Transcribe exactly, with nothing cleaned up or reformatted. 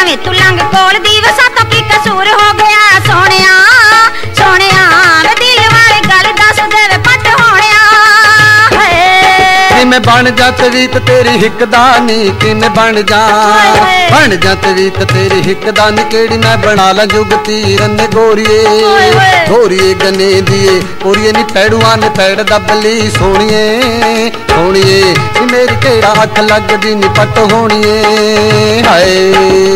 ਵੇ ਤੂੰ ਲੰਘ ਕੋਲ ਦੀ ਵੇ ਸਾਤੋਂ ਕੀ ਕਸੂਰ ਹੋ ਗਿਆ ਸੋਹਣਿਆ ਸੋਹਣਿਆ ਵੇ ਦਿਲ ਵਾਲੀ ਗੱਲ ਦੱਸ ਦੇ ਵੇ ਪੱਟ ਹੋਣਿਆ ਕਿਵੇਂ ਬਣ ਜਾ ਤਵੀਤ ਤੇਰੀ ਹਿੱਕ ਦਾ ਨੀ ਕਿਵੇਂ ਬਣ ਜਾ ਬਣ ਜਾ ਤਵੀਤ ਤੇਰੀ ਹਿੱਕ ਦਾ ਨੀ ਕਿਹੜੀ ਮੈਂ ਬਣਾ ਲਾ ਜੁਗਤੀ ਰੰਨੇ ਗੋਰੀਏ ਗੋਰੀਏ ਗਨੇ ਦੀਏ ਗੋਰੀਏ ਨੀ ਪੈੜੂਆਂ ਨੇ ਪੈੜ ਦੱਬਲੀ ਸੋਹਣੀਏ ਸੋਹਣੀਏ ਨੀ ਮੇਰੀ ਕਿਹੜਾ ਅੱਖ ਲੱਗਦੀ ਨੀ ਪੱਟ ਹੋਣੀਏ ਹਾਏ।